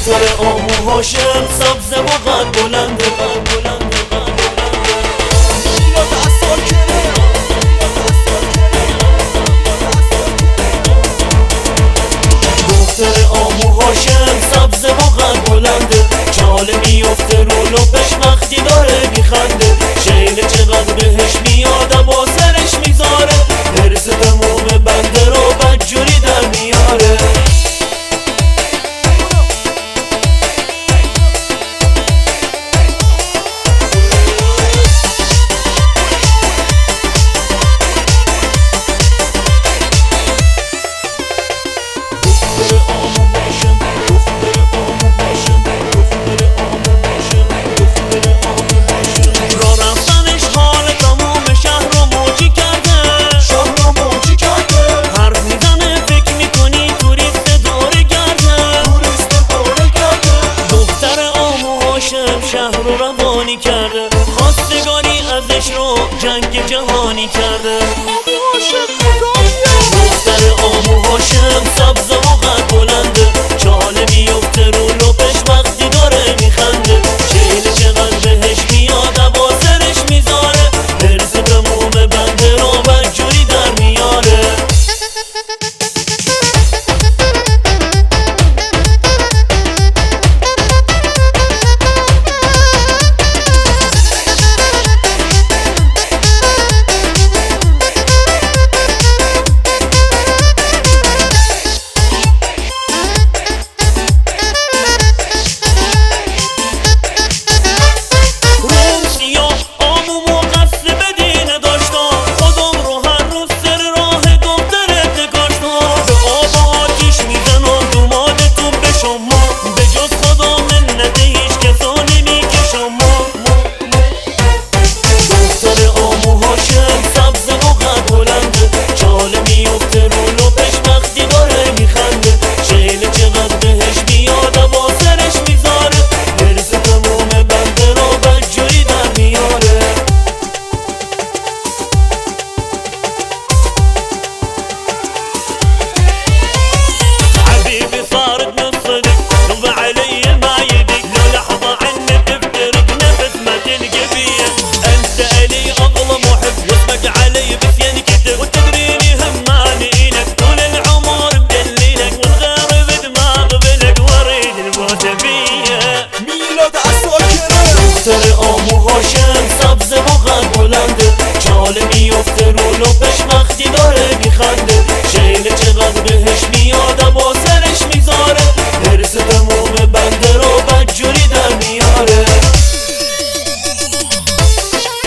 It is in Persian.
دختر آمو هاشم سبز و قد بلنده دختر آمو هاشم سبز و قد بلنده چاله میفته رو لبش وقتی داره میخنده شیله چقدر بهش میاد با سرش میذاره درس تموم بنده رو بدجوری در میاره شهر رو روانی کرده خواستگاری ازش رو جنگ جهانی کرده دختر آمو هاشم سبز و قد بلنده چاله میفته رو لبش وقتی داره میخنده شیله چقدر بهش میاد با سرش میذاره درس تموم بنده رو بدجوری در میاره دختر آمو هاشم سبز و قد بلنده چاله میفته رو لبش وقتی داره میخنده شیله چقدر بهش میاد با سرش میذاره درس تموم بنده